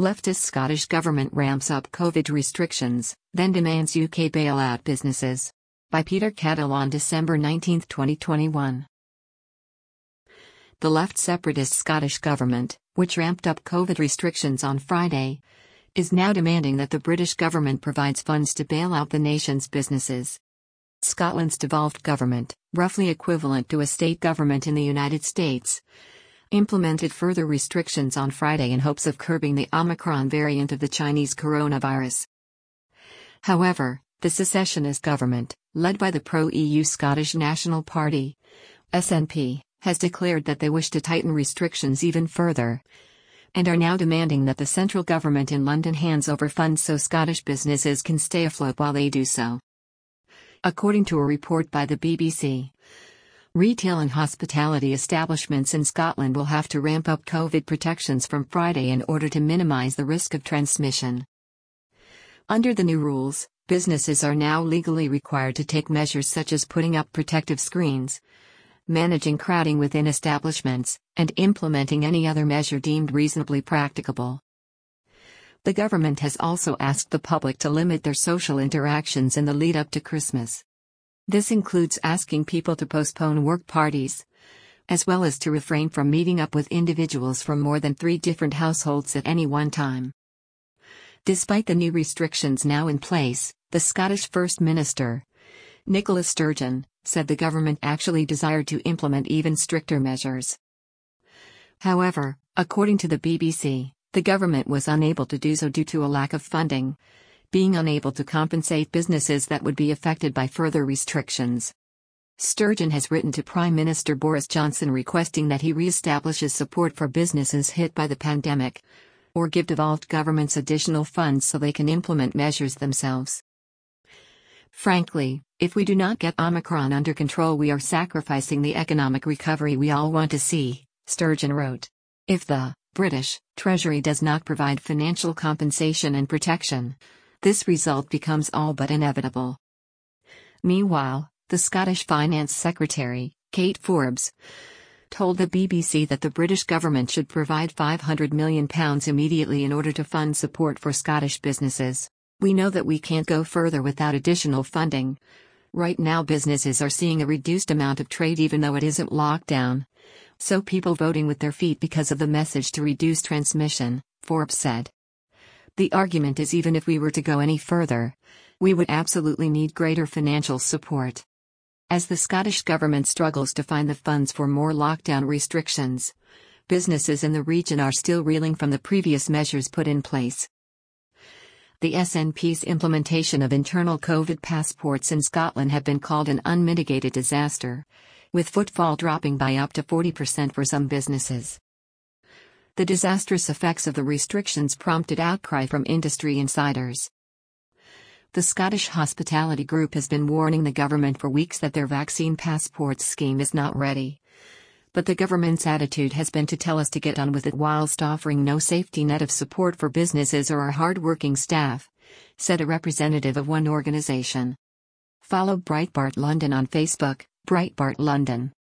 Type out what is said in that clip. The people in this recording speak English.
Leftist Scottish government ramps up COVID restrictions, then demands UK bailout businesses. By Peter Kettle on December 19, 2021. The left separatist Scottish government, which ramped up COVID restrictions on Friday, is now demanding that the British government provides funds to bail out the nation's businesses. Scotland's devolved government, roughly equivalent to a state government in the United States, implemented further restrictions on Friday in hopes of curbing the Omicron variant of the Chinese coronavirus. However, the secessionist government, led by the pro-EU Scottish National Party, SNP, has declared that they wish to tighten restrictions even further, and are now demanding that the central government in London hands over funds so Scottish businesses can stay afloat while they do so. According to a report by the BBC, retail and hospitality establishments in Scotland will have to ramp up COVID protections from Friday in order to minimize the risk of transmission. Under the new rules, businesses are now legally required to take measures such as putting up protective screens, managing crowding within establishments, and implementing any other measure deemed reasonably practicable. The government has also asked the public to limit their social interactions in the lead-up to Christmas. This includes asking people to postpone work parties, as well as to refrain from meeting up with individuals from more than 3 different households at any one time. Despite the new restrictions now in place, the Scottish First Minister, Nicola Sturgeon, said the government actually desired to implement even stricter measures. However, according to the BBC, the government was unable to do so due to a lack of funding, being unable to compensate businesses that would be affected by further restrictions. Sturgeon has written to Prime Minister Boris Johnson requesting that he re-establishes support for businesses hit by the pandemic, or give devolved governments additional funds so they can implement measures themselves. Frankly, if we do not get Omicron under control, we are sacrificing the economic recovery we all want to see, Sturgeon wrote. If the British Treasury does not provide financial compensation and protection, this result becomes all but inevitable. Meanwhile, the Scottish Finance Secretary, Kate Forbes, told the BBC that the British government should provide £500 million immediately in order to fund support for Scottish businesses. We know that we can't go further without additional funding. Right now businesses are seeing a reduced amount of trade even though it isn't lockdown. So people voting with their feet because of the message to reduce transmission, Forbes said. The argument is even if we were to go any further, we would absolutely need greater financial support. As the Scottish government struggles to find the funds for more lockdown restrictions, businesses in the region are still reeling from the previous measures put in place. The SNP's implementation of internal COVID passports in Scotland have been called an unmitigated disaster, with footfall dropping by up to 40% for some businesses. The disastrous effects of the restrictions prompted outcry from industry insiders. The Scottish Hospitality Group has been warning the government for weeks that their vaccine passports scheme is not ready. But the government's attitude has been to tell us to get on with it whilst offering no safety net of support for businesses or our hard-working staff, said a representative of one organisation. Follow Breitbart London on Facebook, Breitbart London.